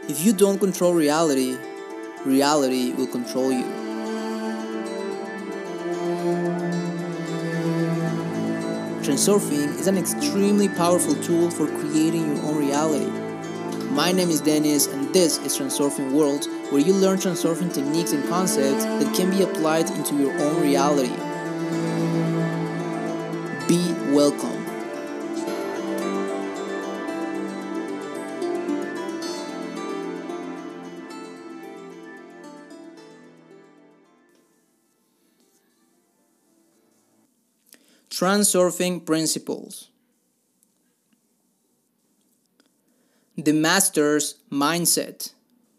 If you don't control reality, reality will control you. Transurfing is an extremely powerful tool for creating your own reality. My name is Dennis, and this is Transurfing World, where you learn transurfing techniques and concepts that can be applied into your own reality. Be welcome. Transurfing principles. The master's mindset.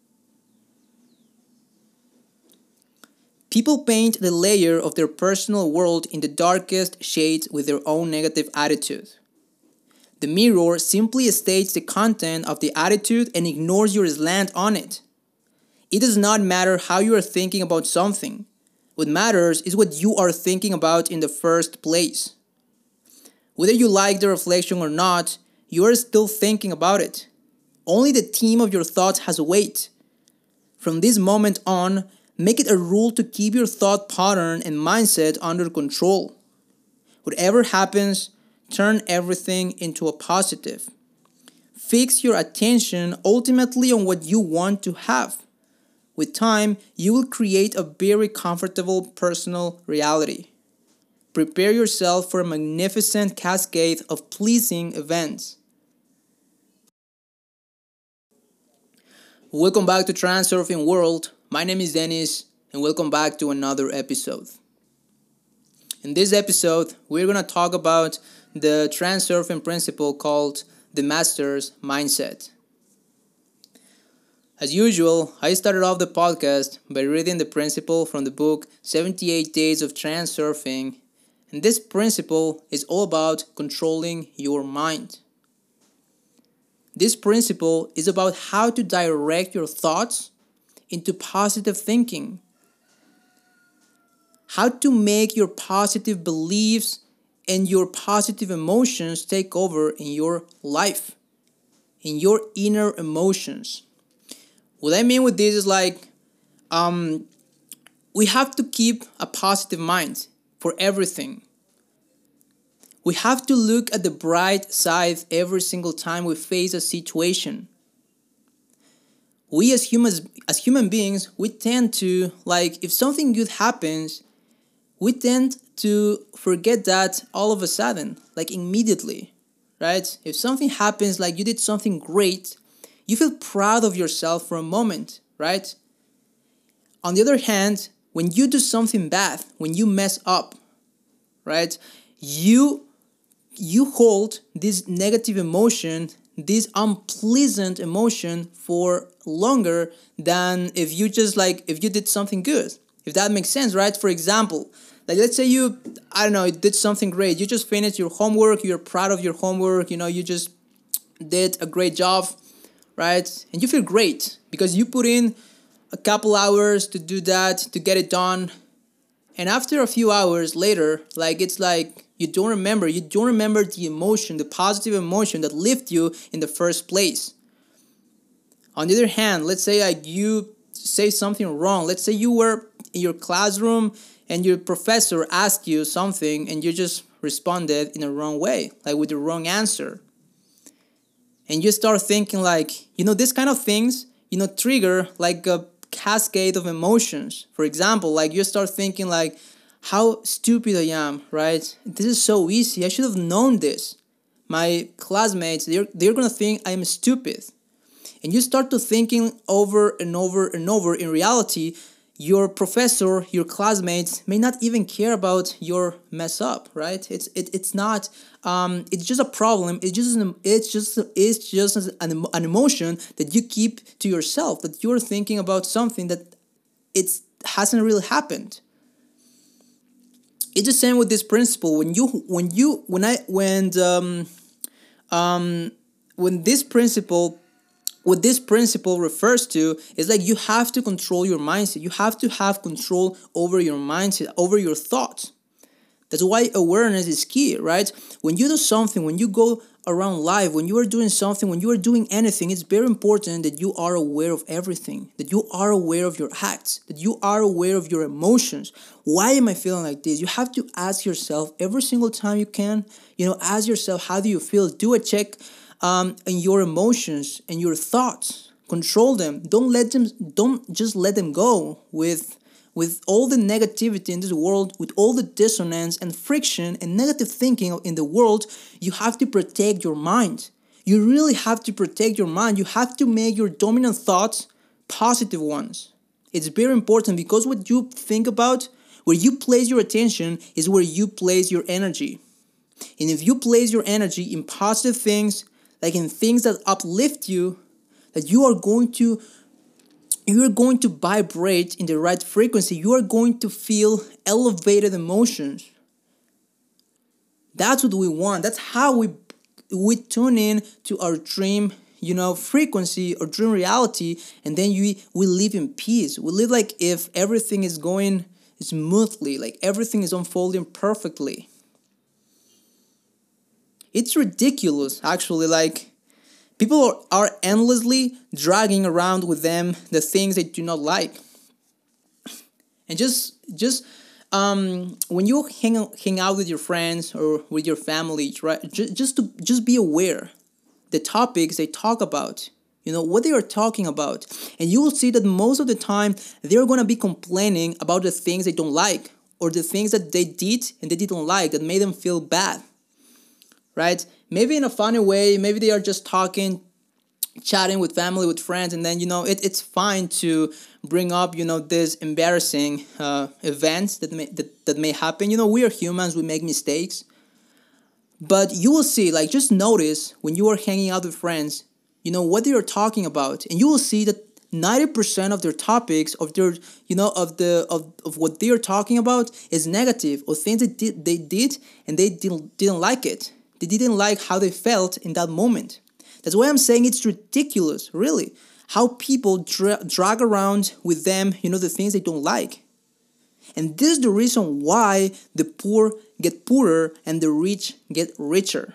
People paint the layer of their personal world in the darkest shades with their own negative attitude. The mirror simply states the content of the attitude and ignores your slant on it. It does not matter how you are thinking about something. What matters is what you are thinking about in the first place. Whether you like the reflection or not, you are still thinking about it. Only the theme of your thoughts has weight. From this moment on, make it a rule to keep your thought pattern and mindset under control. Whatever happens, turn everything into a positive. Fix your attention ultimately on what you want to have. With time, you will create a very comfortable personal reality. Prepare yourself for a magnificent cascade of pleasing events. Welcome back to Transurfing World. My name is Dennis, and welcome back to another episode. In this episode, we're going to talk about the transurfing principle called the master's mindset. As usual, I started off the podcast by reading the principle from the book 78 Days of Transurfing, and this principle is all about controlling your mind. This principle is about how to direct your thoughts into positive thinking, how to make your positive beliefs and your positive emotions take over in your life, in your inner emotions. What I mean with this is we have to keep a positive mind for everything. We have to look at the bright side every single time we face a situation. We as human beings, we tend to, if something good happens, we tend to forget that all of a sudden, immediately, right? If something happens, you did something great, you feel proud of yourself for a moment, right? On the other hand, when you do something bad, when you mess up, right, you hold this negative emotion, this unpleasant emotion for longer than if you did something good. If that makes sense, right? For example, let's say you did something great. You just finished your homework. You're proud of your homework. You just did a great job, right? And you feel great because you put in a couple hours to do that, to get it done. And after a few hours later, you don't remember the emotion, the positive emotion that lifted you in the first place. On the other hand, let's say you say something wrong. Let's say you were in your classroom and your professor asked you something and you just responded in a wrong way, with the wrong answer. And you start thinking this kind of things, trigger a cascade of emotions. For example, you start thinking how stupid I am, right? This is so easy. I should have known this. My classmates, they're going to think I'm stupid. And you start to thinking over and over and over. In reality, your professor, your classmates may not even care about your mess up, right? It's not. It's just a problem. It's just an emotion that you keep to yourself. That you're thinking about something that hasn't really happened. It's the same with this principle. When this principle. What this principle refers to is you have to control your mindset. You have to have control over your mindset, over your thoughts. That's why awareness is key, right? When you do something, when you go around life, when you are doing something, when you are doing anything, it's very important that you are aware of everything, that you are aware of your acts, that you are aware of your emotions. Why am I feeling like this? You have to ask yourself every single time you can, ask yourself, how do you feel? Do a check in your emotions and your thoughts. Control them. Don't just let them go with all the negativity in this world, with all the dissonance and friction and negative thinking in the world. You have to protect your mind. You really have to protect your mind. You have to make your dominant thoughts positive ones. It's very important, because what you think about, where you place your attention, is where you place your energy. And if you place your energy in positive things, like in things that uplift you, that you are going to vibrate in the right frequency. You are going to feel elevated emotions. That's what we want. That's how we tune in to our dream, frequency or dream reality, and then we live in peace. We live like if everything is going smoothly, like everything is unfolding perfectly. It's ridiculous, actually, like people are endlessly dragging around with them the things they do not like. And just when you hang out with your friends or with your family, right? Just be aware the topics they talk about. What they are talking about, and you will see that most of the time they're gonna be complaining about the things they don't like, or the things that they did and they didn't like that made them feel bad. Right? Maybe in a funny way, maybe they are just talking, chatting with family, with friends, and then, it's fine to bring up, this embarrassing events that may happen. We are humans, we make mistakes. But you will see, like, just notice when you are hanging out with friends, what they are talking about, and you will see that 90% of their topics, of their, of what they are talking about is negative, or things they did and they didn't like it. They didn't like how they felt in that moment. That's why I'm saying it's ridiculous, really, how people drag around with them, the things they don't like. And this is the reason why the poor get poorer and the rich get richer.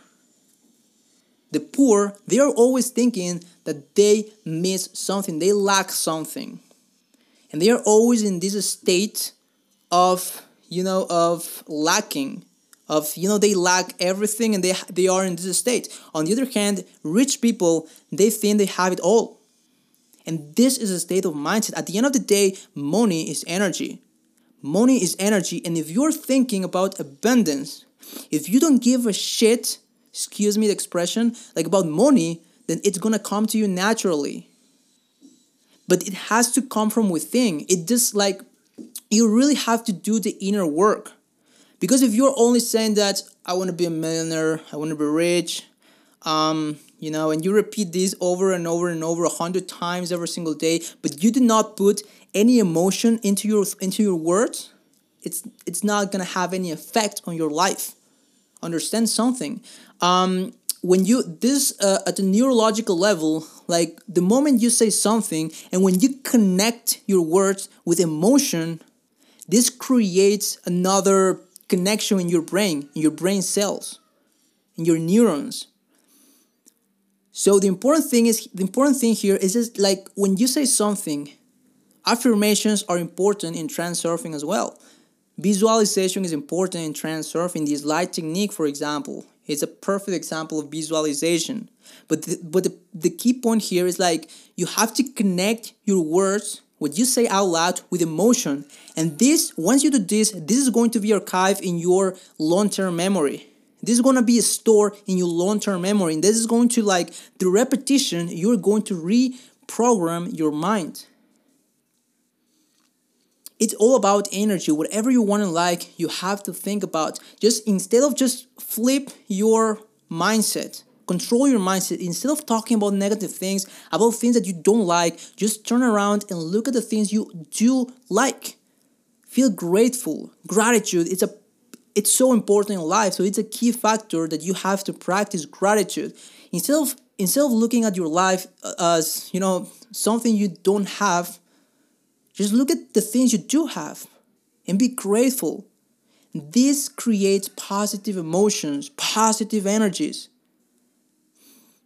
The poor, they are always thinking that they miss something, they lack something. And they are always in this state of, of lacking. They lack everything, and they are in this state. On the other hand, rich people, they think they have it all. And this is a state of mindset. At the end of the day, money is energy. Money is energy, and if you're thinking about abundance, if you don't give a shit, excuse me the expression, like about money, then it's gonna come to you naturally. But it has to come from within. It just like, you really have to do the inner work. Because if you're only saying that, I want to be a millionaire, I want to be rich, and you repeat this over and over and over 100 times every single day, but you do not put any emotion into your words, it's not gonna have any effect on your life. Understand something. When you at the neurological level, like the moment you say something, and when you connect your words with emotion, this creates another connection in your brain cells, in your neurons. So the important thing here is just like when you say something, affirmations are important in trance surfing as well. Visualization is important in trance surfing. This light technique, for example, is a perfect example of visualization. But the key point here is like you have to connect your words, what you say out loud, with emotion. And once you do this is going to be archived in your long-term memory. This is going to be stored in your long-term memory. And this is going to, like, through repetition, you're going to reprogram your mind. It's all about energy. Whatever you want in life, you have to think about. Instead of just flip your mindset, control your mindset. Instead of talking about negative things, about things that you don't like, just turn around and look at the things you do like. Feel grateful. Gratitude, it's so important in life. So it's a key factor that you have to practice gratitude. Instead of looking at your life as, something you don't have, just look at the things you do have and be grateful. This creates positive emotions, positive energies.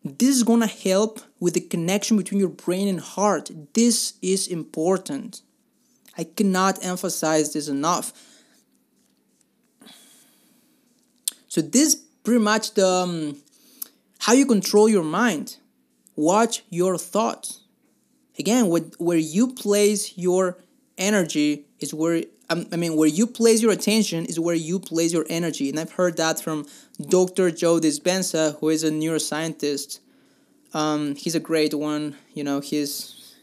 This is gonna help with the connection between your brain and heart. This is important. I cannot emphasize this enough. So this pretty much the how you control your mind. Watch your thoughts. Again, where you place your energy is where where you place your attention is where you place your energy. And I've heard that from Dr. Joe Dispenza, who is a neuroscientist. He's a great one. You know, he's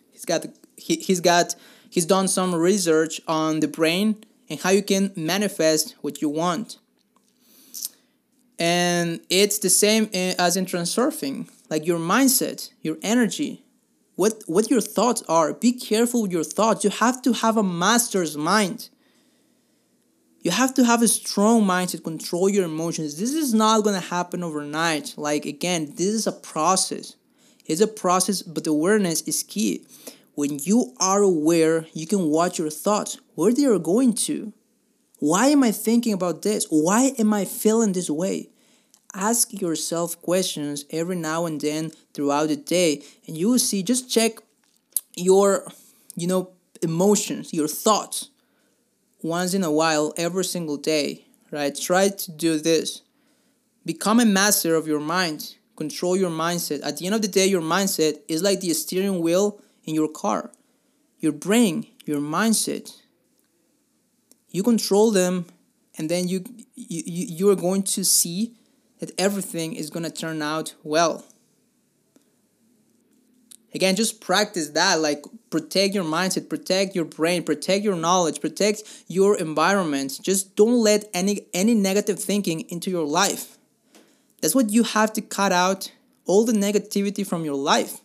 done some research on the brain and how you can manifest what you want. And it's the same as in transurfing, like your mindset, your energy, what your thoughts are. Be careful with your thoughts. You have to have a master's mind. You have to have a strong mind to control your emotions. This is not going to happen overnight. Like, again, this is a process. It's a process, but awareness is key. When you are aware, you can watch your thoughts, where they are going to. Why am I thinking about this? Why am I feeling this way? Ask yourself questions every now and then throughout the day, and you will see, just check your, emotions, your thoughts once in a while, every single day, right? Try to do this. Become a master of your mind. Control your mindset. At the end of the day, your mindset is like the steering wheel in your car. Your brain, your mindset. You control them, and then you are going to see that everything is going to turn out well. Again, just practice that. Like, protect your mindset, protect your brain, protect your knowledge, protect your environment. Just don't let any negative thinking into your life. That's what you have to cut out, all the negativity from your life.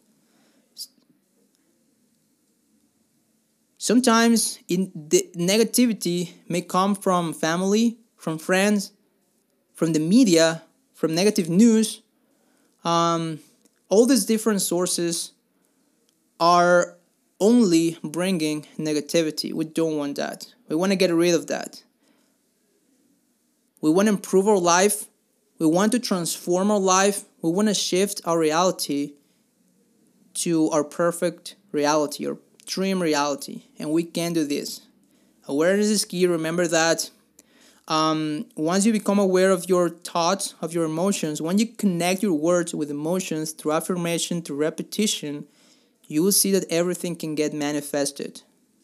Sometimes the negativity may come from family, from friends, from the media, from negative news. All these different sources are only bringing negativity. We don't want that. We want to get rid of that. We want to improve our life. We want to transform our life. We want to shift our reality to our perfect reality, our dream reality. And we can do this. Awareness is key. Remember that. Once you become aware of your thoughts, of your emotions, when you connect your words with emotions through affirmation, through repetition, you will see that everything can get manifested.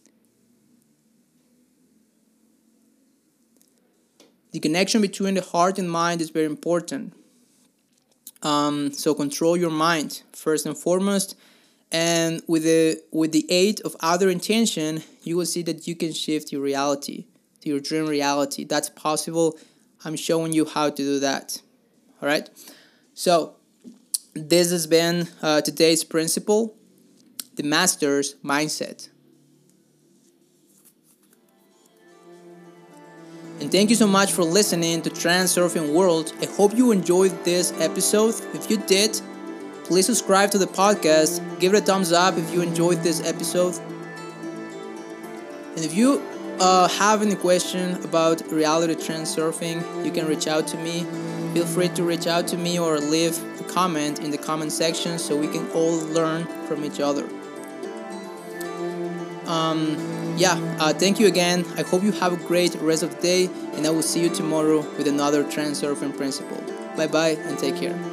The connection between the heart and mind is very important. So control your mind first and foremost, and with the aid of other intention, you will see that you can shift your reality to your dream reality. That's possible. I'm showing you how to do that. All right. So this has been today's principle, the master's mindset. And thank you so much for listening to Transurfing World. I hope you enjoyed this episode. If you did, please subscribe to the podcast. Give it a thumbs up if you enjoyed this episode. And if you have any question about reality transurfing, you can reach out to me. Feel free to reach out to me or leave a comment in the comment section so we can all learn from each other. Thank you again. I hope you have a great rest of the day, and I will see you tomorrow with another transurfing principle. Bye bye and take care.